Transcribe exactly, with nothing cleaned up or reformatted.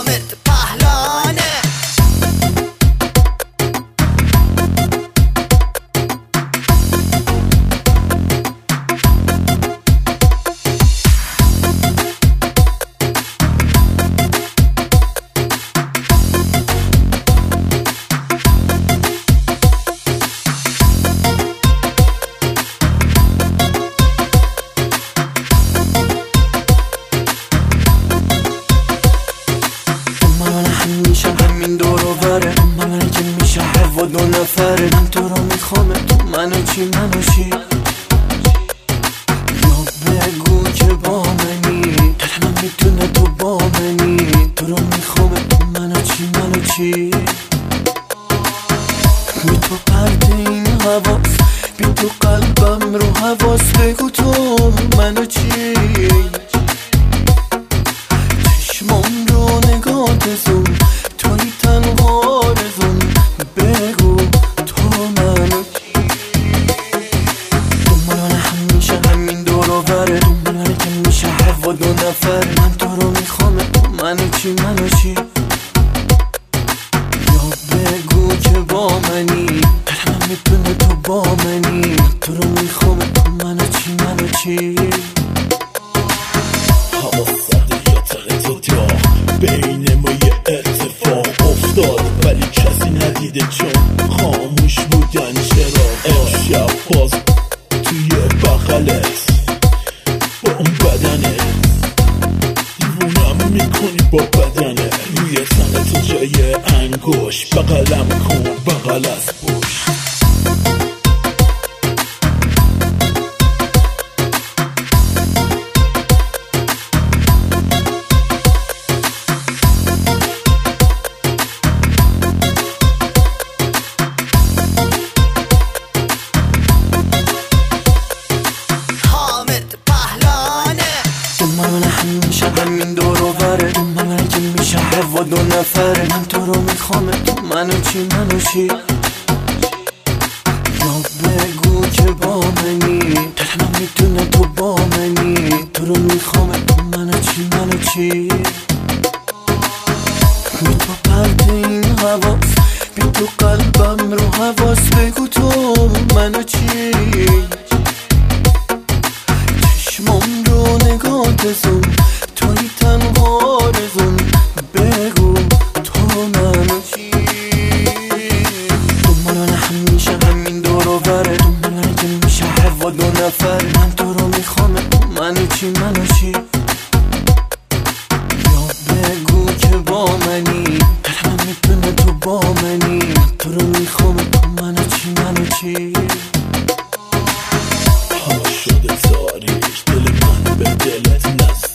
حامد پهلانه. همیشه همین دور و بره، من که میشه هوا دو نفره. من تو رو میخوامه، تو منو چی منو چی؟ یا بگو که با منی، دلم میتونه تو با منی. تو رو میخوامه، تو منو چی منو چی؟ بی تو پرده این حواس، بی تو قلبم رو حواس. بگو تو منو چی؟ چشمام رو نگاه زون، توی تنها رزون. بگو تو منو چی؟ دنبالان همیشه همین دور و بره، دنبالانه که میشه هوا دو نفر. من تو رو میخوامه، تو منو چی منو چی؟ یا بگو که با منی، دلم میتونه تو با منی. تو رو میخوامه، تو منو چی منو چی؟ بین ما یه اتفاق افتاد ولی کسی ندیده چون خاموش بودن چرا. امشب باز توی بغلت با اون بدنه دیوونم میکنی با بدنه. روی تنه تو جای انگوش بغلم کن بغل از پشت. من همیشه همین دور و بره، من که میشه هوا دو نفره. من تو رو میخوامه، تو منو چی منو چی؟ یا بگو که با منی، دلم میتونه تو با منی. تو رو میخوامه، تو منو چی منو چی؟ بی تو پرده این حواس، بی تو قلبم رو حواس. بگو تو منو چی؟ چشمام رو نگاه زون، توی تنها رزون. بگو تو منو چی؟ دنبالان همیشه همین دور و بره، دنبالانه که میشه هوا دو نفر. من تو رو میخوامه، تو منو چی منو چی؟ یا بگو که با منی، دلم میتونه تو با منی. تو رو میخوامه، تو منو چی منو چی؟ شده تاریک دل من به دلت نزد